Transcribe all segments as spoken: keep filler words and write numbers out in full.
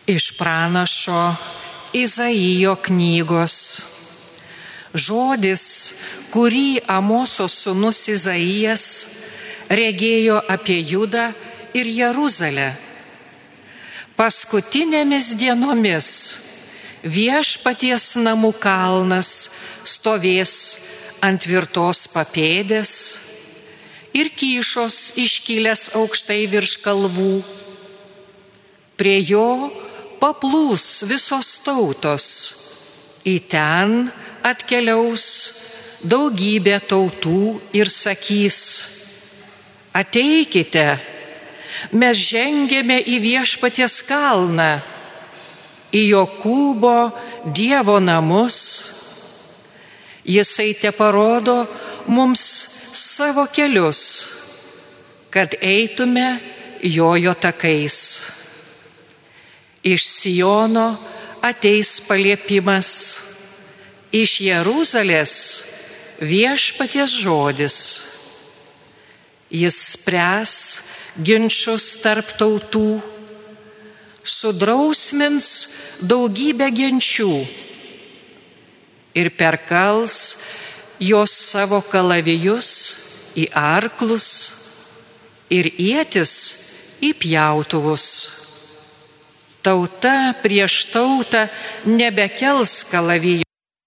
Iš pranašo Izaijo knygos. Žodis, kurį Amoso sūnus Izaijas regėjo apie Judą ir Jeruzalę. Paskutinėmis dienomis Viešpaties namų kalnas stovės ant tvirtos papėdės ir kyšos iškilęs aukštai virš kalvų. Prie jo paplūs visos tautos, į ten atkeliaus daugybė tautų ir sakys: ateikite, mes žengėme į Viešpaties kalną, į Jokūbo Dievo namus. Jisai teparodo mums savo kelius, kad eitume jojo takais. Iš Siono ateis paliepimas, iš Jeruzalės Viešpaties žodis. Jis spręs ginčus tarp tautų, sudrausmins daugybę genčių ir perkals jos savo kalavijus į arklus ir ietis į pjautuvus. Tauta prieš tautą nebekels kalavijų.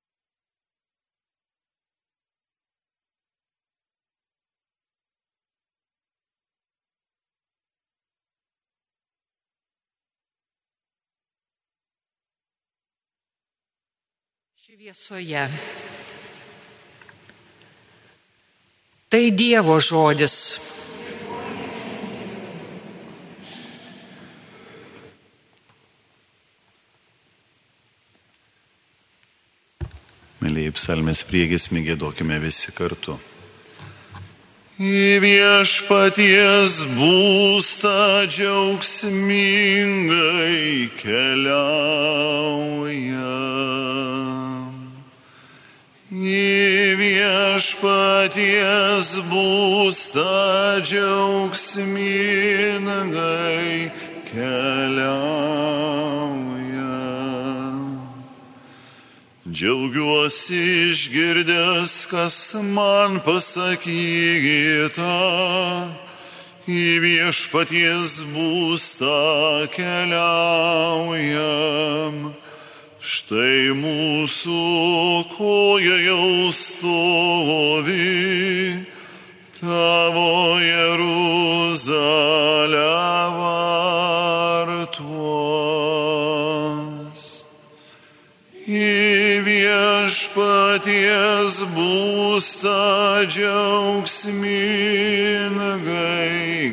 Šviesoje. Tai Dievo žodis. Mėlyjei, psalmės priegiesmį giedokime visi kartu. Į Viešpaties būstą džiaugsmingai keliaujam. Į Viešpaties būstą džiaugsmingai keliaujam. Džiaugiuosi išgirdęs, kas man pasakyta, į Viešpaties būstą keliaujam. Štai mūsų koja jau stovi, tavo Jeruzalę vartuos. Į Viešpaties būstą džiaugsmingai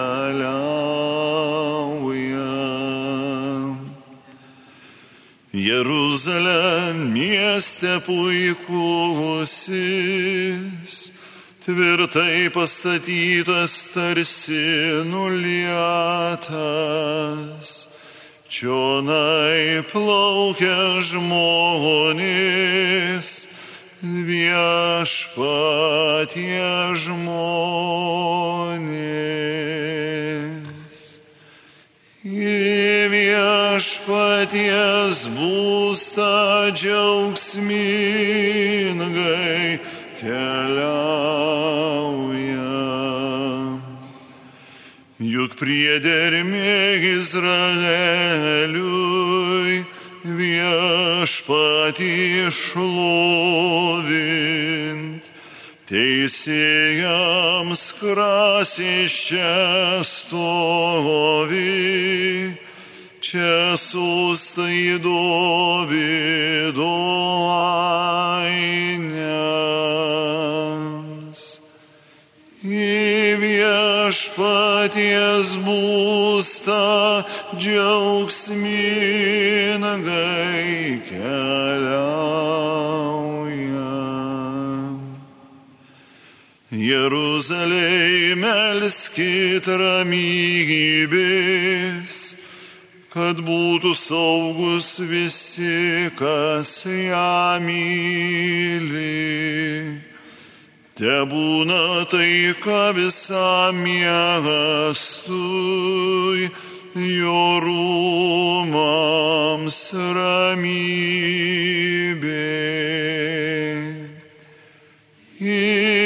keliaujam. Jeruzalė mieste puikusis, tvirtai pastatytas tarsi nulietas. Čionai plaukia žmonės, Viešpatie žmonės. Į Viešpaties būstą džiaugsmingai keliaujam. Juk priedermė Izraeliui Viešpatį šlovint, teisėjams krasis čia stovi, čia sustai Dovydo ainiams. Į Viešpaties būstą džiaugsmingai keliaujam. Jeruzalėj melskit ramybės, kad būtų saugus visi, kas ją myli. Tebūna taika visam miestui, jo rūmams dievams ramybė. Į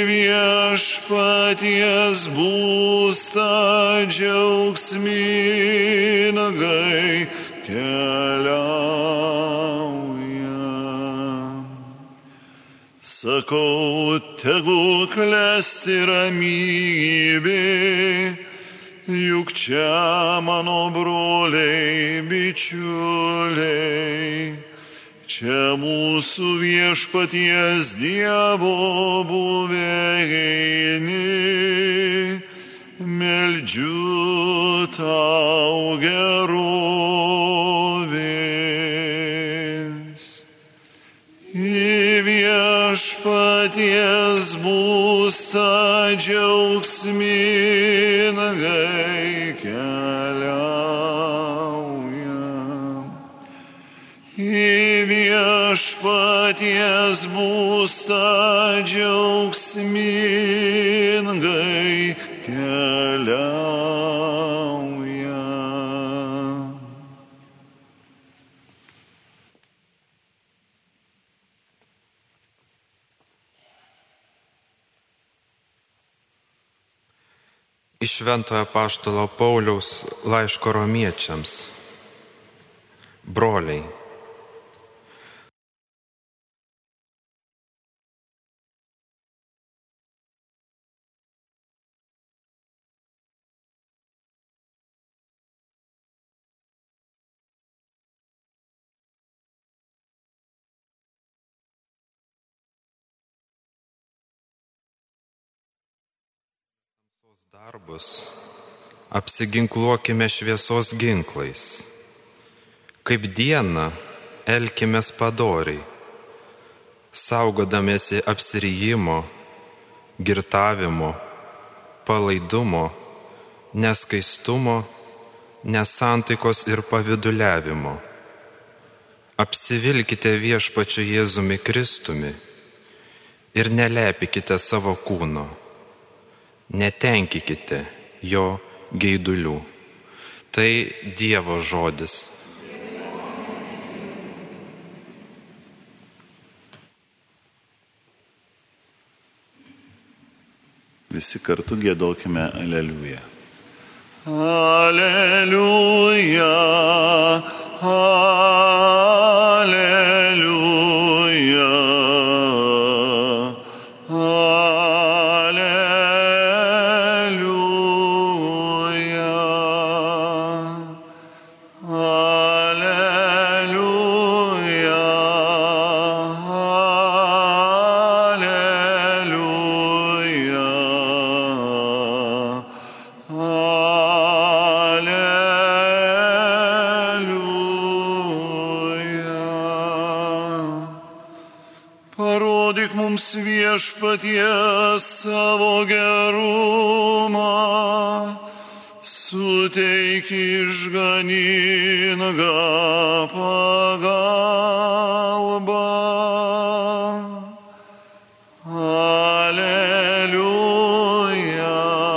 viešpaties būstą džiaugsmingai keliaujam. Sakau, tegu klesti ramybė, juk čia mano broliai, bičiuliai, čia mūsų viešpaties Dievo buveini, meldžiu tau gerovės. Į viešpaties būstą džiaugsmingai keliaujam. Į viešpaties būstą džiaugsmingai keliaujam. Iš Šventojo apaštalo Pauliaus laiško romiečiams. Broliai, darbus apsiginkluokime šviesos ginklais. Kaip dieną elkimės padoriai, saugodamiesi apsirijimo, girtavimo, palaidumo, neskaistumo, nesantaikos ir paviduliavimo. Apsivilkite viešpačiu Jėzumi Kristumi ir nelepykite savo kūno. Netenkykite jo geidulių. Tai Dievo žodis. Visi kartu giedokime Aleliuja. Aleliuja, Aleliuja. Parodyk mums viešpatie savo gerumą, suteik išganingą pagalbą. Aleliuja,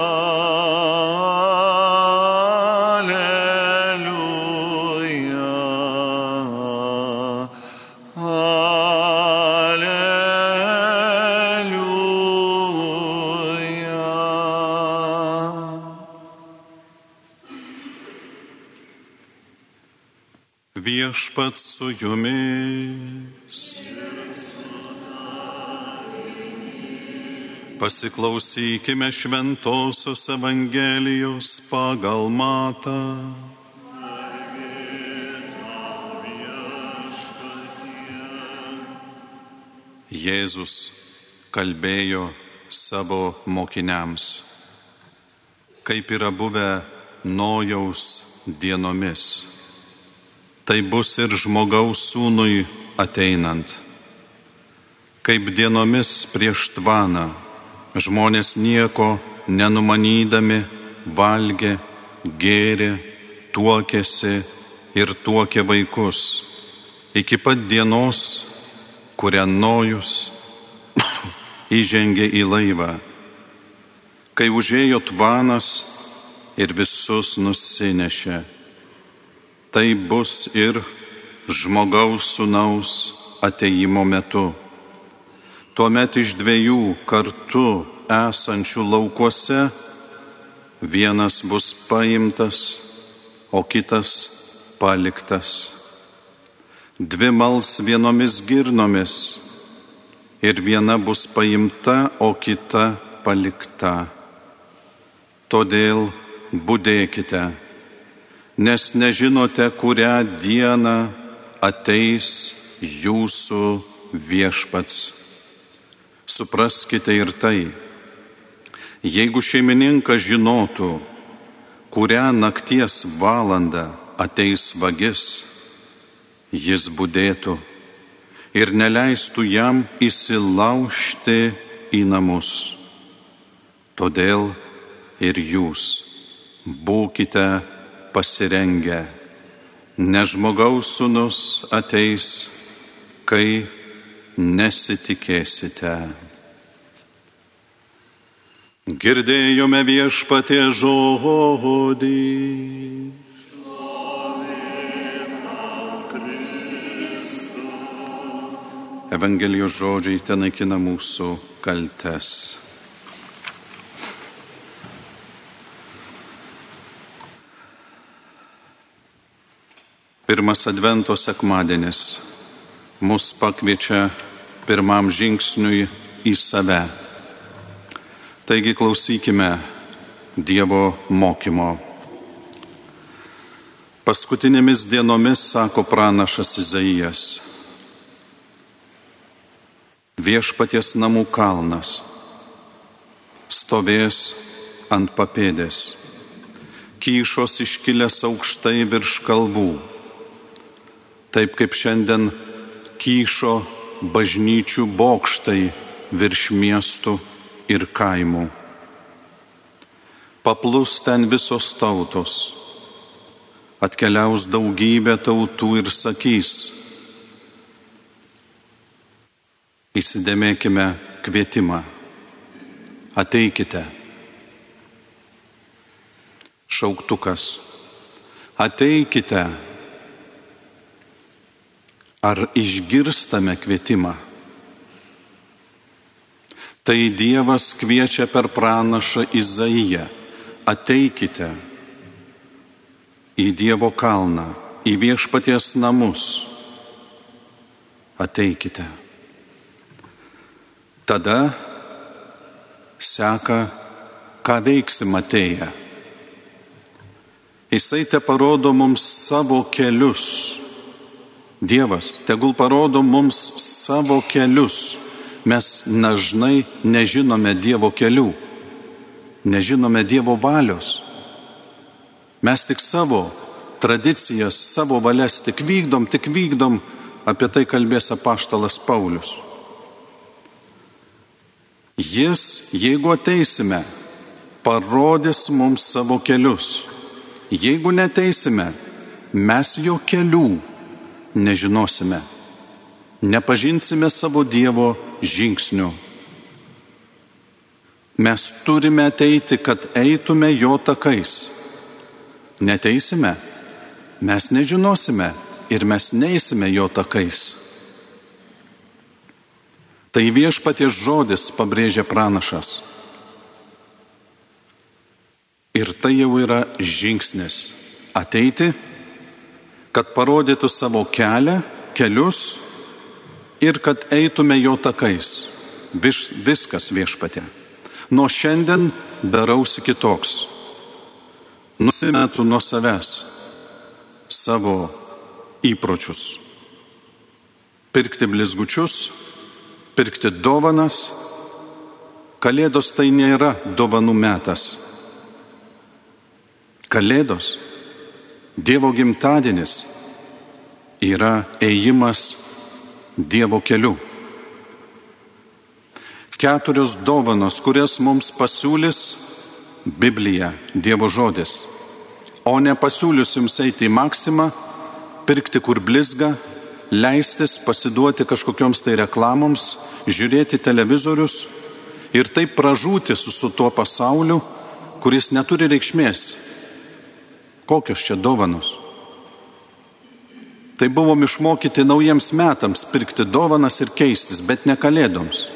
Viešpats su jumis. Pasiklausykime Šventosios Evangelijos pagal Matą. Jėzus kalbėjo savo mokiniams, kaip yra buvę Nojaus dienomis. Tai bus ir žmogaus sūnui ateinant. Kaip dienomis prieš tvaną, žmonės nieko nenumanydami valgė, gėrė, tuokėsi ir tuokė vaikus, iki pat dienos, kurią Nojus įžengė į laivą, kai užėjo tvanas ir visus nusinešė. Tai bus ir žmogaus sūnaus ateimo metu. Tuomet iš dviejų kartu esančių laukuose vienas bus paimtas, o kitas paliktas. Dvi mals vienomis girnomis ir viena bus paimta, o kita palikta. Todėl budėkite, nes nežinote, kurią dieną ateis jūsų viešpats. Supraskite ir tai, jeigu šeimininkas žinotų, kurią nakties valandą ateis vagis, jis budėtų ir neleistų jam įsilaužti į namus. Todėl ir jūs būkite pasirengę, nes žmogaus sūnus ateis, kai nesitikėsite. Girdėjome Viešpaties žodį. Evangelijos žodžiai tenaikina mūsų kaltes. Pirmas Advento sekmadienis mus pakviečia pirmam žingsniui į save. Taigi klausykime Dievo mokymo. Paskutinėmis dienomis, sako pranašas Izaijas, viešpaties namų kalnas stovės ant papėdės, kyšos iškilęs aukštai virš kalvų, taip kaip šiandien kyšo bažnyčių bokštai virš miestų ir kaimų. Paplus ten visos tautos, atkeliaus daugybė tautų ir sakys: įsidėmėkime kvietimą, ateikite. Šauktukas: ateikite. Ar išgirstame kvietimą? Tai Dievas kviečia per pranašą Izaiją: ateikite į Dievo kalną, į viešpaties namus. Ateikite. Tada seka, ką veiksim atėję. Jisai te parodo mums savo kelius. Dievas tegul parodo mums savo kelius. Mes dažnai nežinome Dievo kelių, nežinome Dievo valios. Mes tik savo tradicijas, savo valias tik vykdom, tik vykdom, apie tai kalbės apaštalas Paulius. Jis, jeigu ateisime, parodys mums savo kelius. Jeigu neteisime, mes jo kelių nežinosime, nepažinsime savo Dievo žingsnių. Mes turime ateiti, kad eitume jo takais. Neteisime, mes nežinosime ir mes neisime jo takais. Tai viešpaties žodis, pabrėžia pranašas. Ir tai jau yra žingsnis ateiti, kad parodytų savo kelią, kelius ir kad eitume jo takais. Vis, viskas viešpatie. Nuo šiandien darausi kitoks. Nusimetu nuo savęs savo įpročius. Pirkti blizgučius, pirkti dovanas. Kalėdos tai nėra dovanų metas. Kalėdos, Dievo gimtadienis, yra ėjimas Dievo keliu. Keturios dovanos, kurias mums pasiūlys Biblija, Dievo žodis. O nepasiūlius jums eiti į Maksimą, pirkti kur blizga, leistis pasiduoti kažkokioms tai reklamoms, žiūrėti televizorius ir taip pražūti su, su tuo pasauliu, kuris neturi reikšmės. Kokios čia dovanos? Tai buvom išmokyti naujiems metams pirkti dovanas ir keistis, bet ne kalėdoms.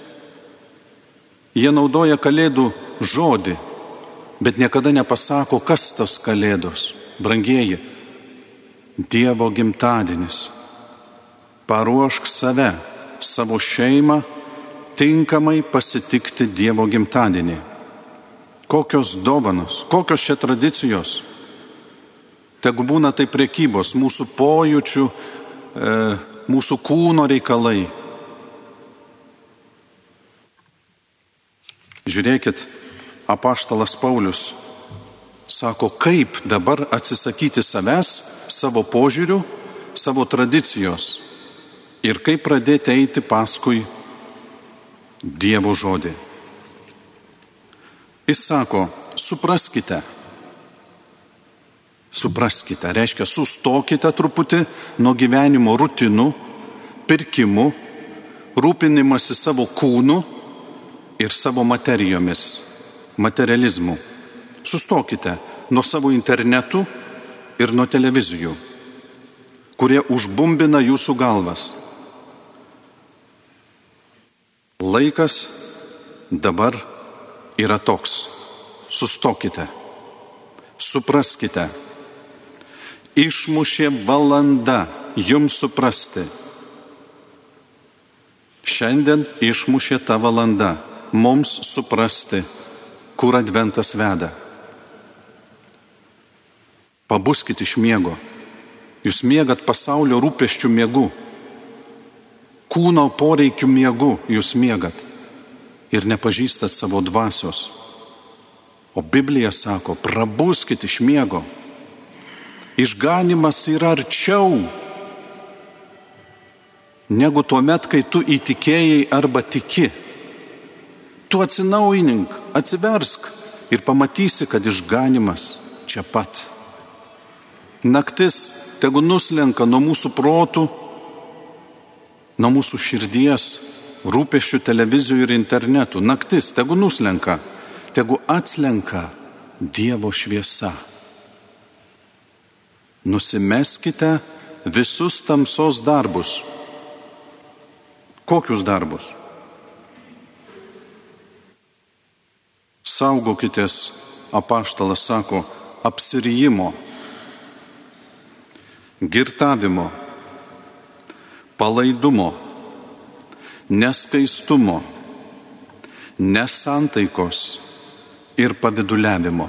Jie naudoja kalėdų žodį, bet niekada nepasako, kas tos kalėdos. Brangieji, Dievo gimtadienis. Paruošk save, savo šeimą, tinkamai pasitikti Dievo gimtadienį. Kokios dovanos, kokios čia tradicijos. Tegu būna tai prekybos, mūsų pojūčių, e, mūsų kūno reikalai. Žiūrėkit, apaštalas Paulius sako, kaip dabar atsisakyti savęs, savo požiūrių, savo tradicijos ir kaip pradėti eiti paskui Dievo žodį. Jis sako, supraskite. Supraskite, reiškia, sustokite truputį nuo gyvenimo rutinų, pirkimų, rūpinimasi savo kūnu ir savo materijomis, materializmu. Sustokite nuo savo internetų ir nuo televizijų, kurie užbumbina jūsų galvas. Laikas dabar yra toks. Sustokite, supraskite. Išmušė valanda jums suprasti. Šiandien išmušė ta valanda mums suprasti, kur adventas veda. Pabuskit iš miego. Jūs miegat pasaulio rūpesčių miegu. Kūno poreikių miegu jūs miegat. Ir nepažįstat savo dvasios. O Biblija sako, prabuskit iš miego. Išganimas yra arčiau negu tuo met, kai tu įtikėjai arba tiki. Tu atsinaujink, atsiversk ir pamatysi, kad išganimas čia pat. Naktis tegu nuslenka nuo mūsų protų, nuo mūsų širdies, rūpesčių televizijų ir internetų. Naktis tegu nuslenka, tegu atslenka Dievo šviesa. Nusimeskite visus tamsos darbus. Kokius darbus? Saugokitės, apaštalas sako, apsirijimo, girtavimo, palaidumo, neskaistumo, nesantaikos ir paviduliavimo.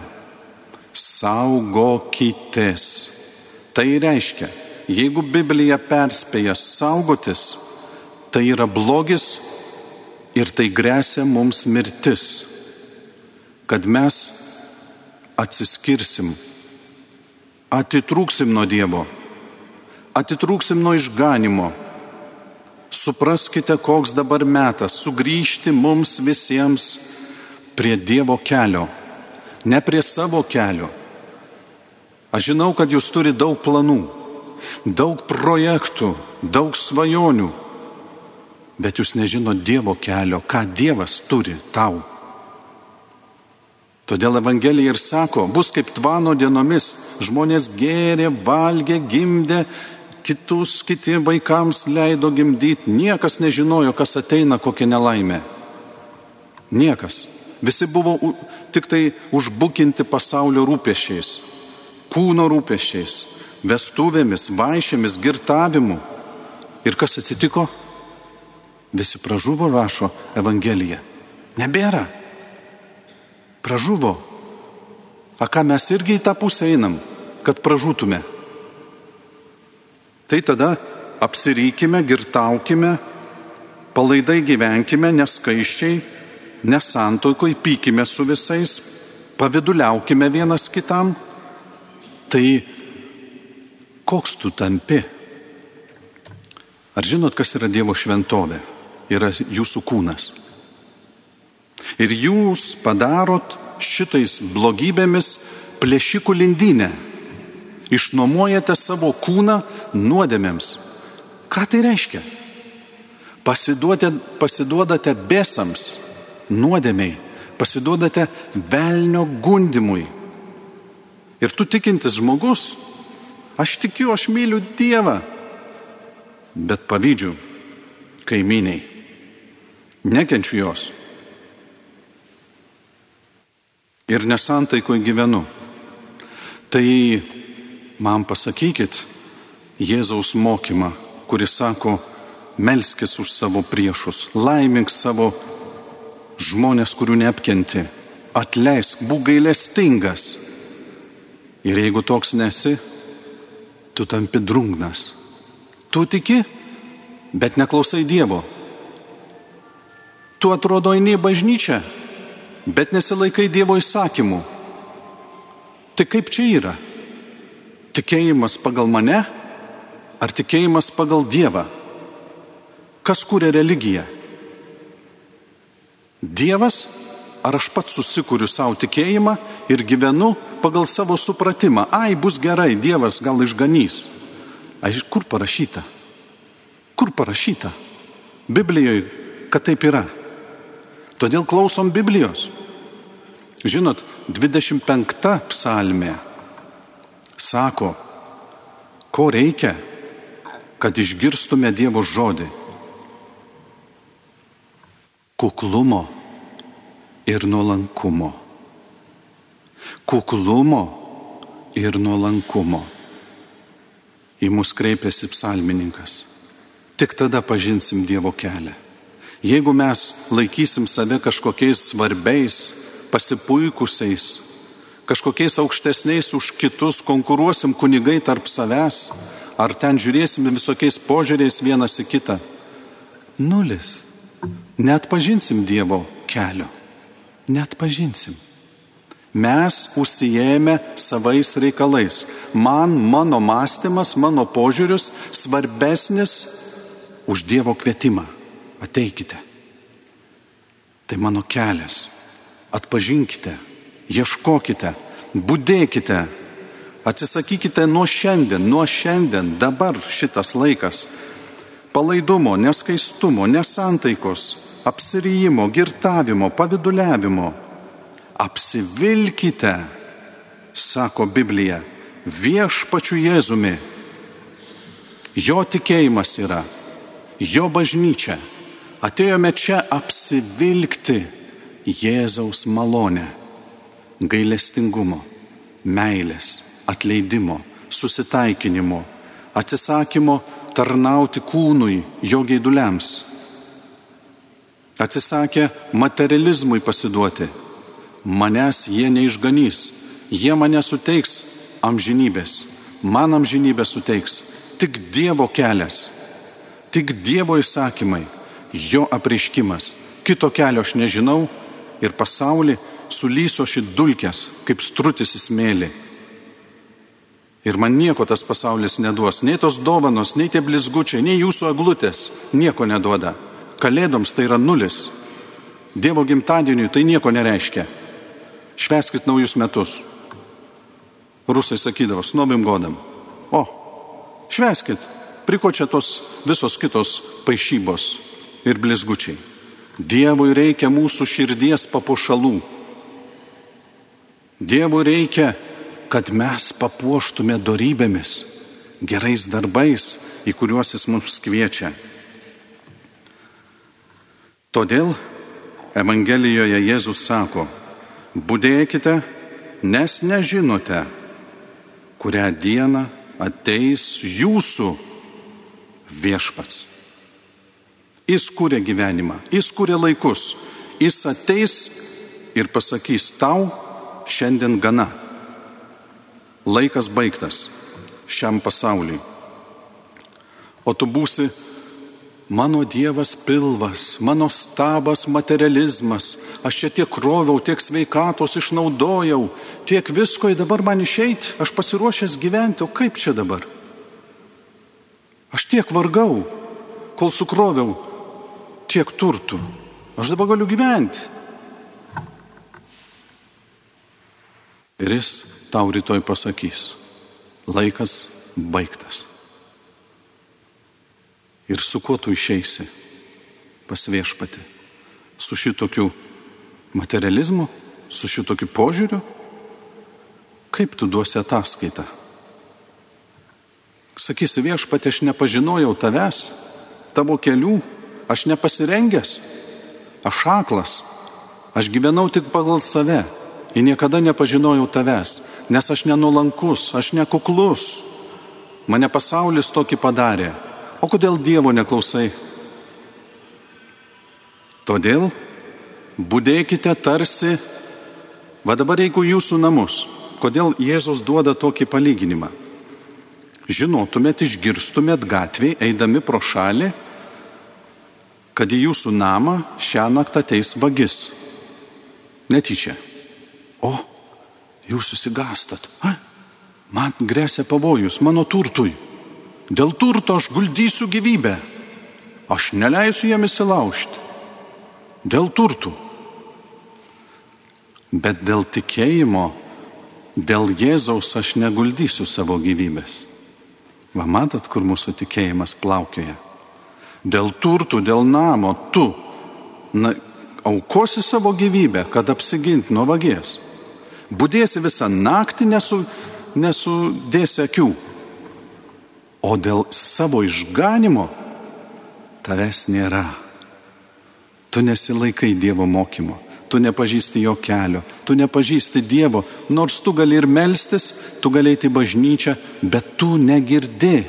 Saugokitės. Tai reiškia, jeigu Biblija perspėja saugotis, tai yra blogis ir tai gresia mums mirtis, kad mes atsiskirsim, atitrūksim nuo Dievo, atitrūksim nuo išganimo. Supraskite, koks dabar metas sugrįžti mums visiems prie Dievo kelio, ne prie savo kelio. Aš žinau, kad jūs turi daug planų, daug projektų, daug svajonių, bet jūs nežinot Dievo kelio, ką Dievas turi tau. Todėl Evangelija ir sako, bus kaip tvano dienomis, žmonės gėrė, valgė, gimdė, kitus, kiti vaikams leido gimdyti, niekas nežinojo, kas ateina, kokia nelaimė. Niekas. Visi buvo tik tai užbukinti pasaulio rūpesčiais. Kūno rūpesčiais, vestuvėmis, vaišėmis, girtavimu. Ir kas atsitiko? Visi pražuvo, rašo Evangelija. Nebėra. Pražuvo. A ką mes irgi į tą pusę einam, kad pražūtume? Tai tada apsirykime, girtaukime, palaidai gyvenkime, neskaiščiai, nesantaikoj, pykime su visais, paviduliaukime vienas kitam. Tai koks tu tampi? Ar žinot, kas yra Dievo šventovė? Yra jūsų kūnas. Ir jūs padarot šitais blogybėmis plėšikų lindynę. Išnuomojate savo kūną nuodėmėms. Ką tai reiškia? Pasiduodate, pasiduodate besams, nuodėmiai, pasiduodate velnio gundimui. Ir tu tikintis žmogus, Aš tikiu, aš myliu Dievą, bet pavydžiu kaimyniai. Nekenčiu jos. Ir nesantaikoje gyvenu. Tai man pasakykit Jėzaus mokymą, kuris sako, melskis už savo priešus, laimink savo žmonės, kurių neapkenti, atleisk, būk gailestingas. Ir jeigu toks nesi, tu tampi drungnas. Tu tiki, bet neklausai Dievo. Tu atrodo eini į bažnyčią, bet nesilaikai Dievo įsakymų. Tai kaip čia yra? Tikėjimas pagal mane ar tikėjimas pagal Dievą? Kas kūrė religiją? Dievas ar aš pats susikuriu savo tikėjimą ir gyvenu pagal savo supratimą? Ai, bus gerai, Dievas gal išganys. Ai, kur parašyta? Kur parašyta? Biblijoje, kad taip yra. Todėl klausom Biblijos. Žinot, dvidešimt penkta psalmė sako, ko reikia, kad išgirstume Dievo žodį. Kuklumo ir nuolankumo. Kuklumo ir nuolankumo. Į mus kreipiasi psalmininkas. Tik tada pažinsim Dievo kelią. Jeigu mes laikysim save kažkokiais svarbiais, pasipuikusiais, kažkokiais aukštesniais už kitus, konkuruosim kunigai tarp savęs, ar ten žiūrėsim visokiais požiūriais vienas į kitą. Nulis. Neatpažinsim Dievo kelio. Neatpažinsim. Mes užsiėmę savais reikalais. Man, mano mąstymas, mano požiūris svarbesnis už Dievo kvietimą. Ateikite. Tai mano kelias. Atpažinkite, ieškokite, budėkite, atsisakykite nuo šiandien, nuo šiandien, dabar šitas laikas. Palaidumo, neskaistumo, nesantaikos, apsirijimo, girtavimo, paviduliavimo. Apsivilkite, sako Biblija, viešpačiu Jėzumi. Jo tikėjimas yra, jo bažnyčia. Atėjome čia apsivilkti Jėzaus malonę, gailestingumo, meilės, atleidimo, susitaikinimo, atsisakymo tarnauti kūnui, jo geiduliams. Atsisakė materializmui pasiduoti. Manęs jie neišganys, jie mane suteiks amžinybės, man amžinybę suteiks. Tik Dievo kelias, tik Dievo įsakymai, jo apreiškimas. Kito kelio aš nežinau ir pasaulį sulyso ši dulkės, kaip strutis į smėlį. Ir man nieko tas pasaulis neduos, nei tos dovanos, nei tie blizgučiai, nei jūsų eglutės, nieko neduoda. Kalėdoms tai yra nulis. Dievo gimtadieniui tai nieko nereiškia. Švęskit naujus metus. Rusai sakydavo, s Novim godam. O, švęskit, priko čia tos visos kitos paišybos ir blizgučiai. Dievui reikia mūsų širdies papuošalų. Dievui reikia, kad mes papuoštume dorybėmis, gerais darbais, į kuriuos jis mums kviečia. Todėl Evangelijoje Jėzus sako, budėkite, nes nežinote, kurią dieną ateis jūsų viešpats. Jis kūrė gyvenimą, jis kūrė laikus, jis ateis ir pasakys, tau šiandien gana. Laikas baigtas šiam pasauliui. O tu būsi mano Dievas pilvas, mano stabas materializmas, aš čia tiek kroviau, tiek sveikatos išnaudojau, tiek visko ir dabar man išeit, aš pasiruošęs gyventi, o kaip čia dabar? Aš tiek vargau, kol sukroviau tiek turtų, aš dabar galiu gyventi. Ir jis tau rytoj pasakys, laikas baigtas. Ir su kuo tu išeisi pas viešpatį? Su šitokiu materializmu, su šitokiu požiūriu? Kaip tu duosi ataskaitą? Sakysi, viešpatie, aš nepažinojau tavęs, tavo kelių, aš nepasirengęs, aš aklas, aš gyvenau tik pagal save ir niekada nepažinojau tavęs, nes aš nenuolankus, aš nekuklus, mane pasaulis tokį padarė. O kodėl Dievo neklausai? Todėl budėkite tarsi, va dabar jeigu jūsų namus, kodėl Jėzus duoda tokį palyginimą? Žinotumėt, išgirstumėt gatvėje, eidami pro šalį, kad į jūsų namą šią naktą ateis vagis. Netyčia. O, jūs susigastat. Ha? Man grėsia pavojus, mano turtui. Dėl turto aš guldysiu gyvybę. Aš neleisiu jam įsilaužti. Dėl turtų. Bet dėl tikėjimo, dėl Jėzaus aš neguldysiu savo gyvybės. Va, matot, kur mūsų tikėjimas plaukioja. Dėl turtų, dėl namo, tu na, aukosi savo gyvybę, kad apsigint nuo vagies. Budėsi visą naktį, nesu, nesudėsi akių. O dėl savo išganimo tavęs nėra. Tu nesilaikai Dievo mokymo. Tu nepažįsti jo kelio, tu nepažįsti Dievo, nors tu gali ir melstis, tu gali eiti į bažnyčią, bet tu negirdi.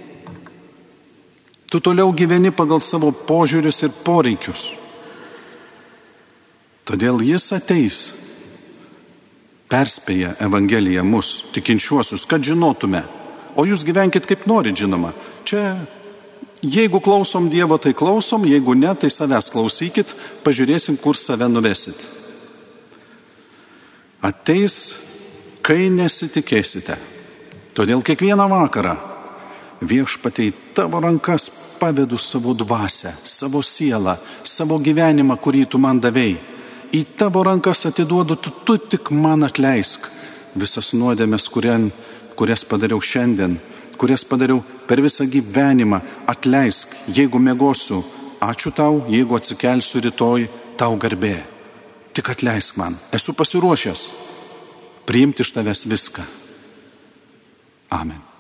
Tu toliau gyveni pagal savo požiūrius ir poreikius. Todėl jis ateis, perspėja Evangelija mus, tikinčiuosius, kad žinotume, o jūs gyvenkit kaip norit, žinoma. Čia jeigu klausom Dievo, tai klausom, jeigu ne, tai savęs klausykit, pažiūrėsim, kur save nuvesit. Ateis, kai nesitikėsite. Todėl kiekvieną vakarą viešpatie į tavo rankas pavedu savo dvasią, savo sielą, savo gyvenimą, kurį tu man davei. Į tavo rankas atiduodu, tu, tu tik man atleisk visas nuodėmes, kurias padariau šiandien, kurias padariau per visą gyvenimą, atleisk, jeigu miegosiu, ačiū tau, jeigu atsikelsiu rytoj, tau garbė. Tik atleisk man, esu pasiruošęs priimti iš tavęs viską. Amen.